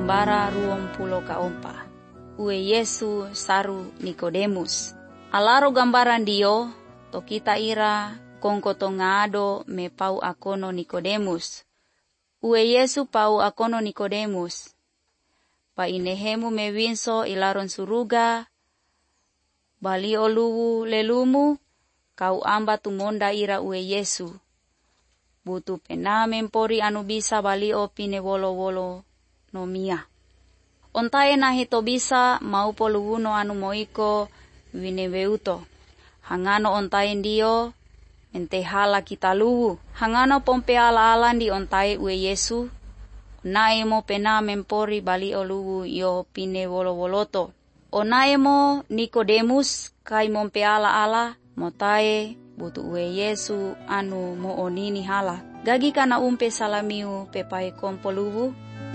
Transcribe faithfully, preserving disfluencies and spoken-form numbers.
gambara ruang pulo kaompa. Ue Yesu saru Nikodemus. Alaro gambaran dio, to kita ira kongko to ngado me pau akono Nikodemus. Ue Yesu pau akono Nikodemus. Pa inehemu me winso ilaron suruga, bali oluwu lelumu, kau amba tumonda ira ue Yesu. Butu pena mempori anu bisa bali opine wolo-wolo no mia. Ontae nahi to bisa mau poluwuno anu moiko wineweuto. Hangano ontae ndio mentehala kita luwu. Hangano pompe ala-ala di ontae ue Yesu. Onae mo pena mempori bali oluwu yo pine wolo-woloto. Onae mo Nikodemus kai mompe ala-ala motae butu ue Yesu anu mo onini hala. Gagi kana umpe salamiu pepai kompoluwu.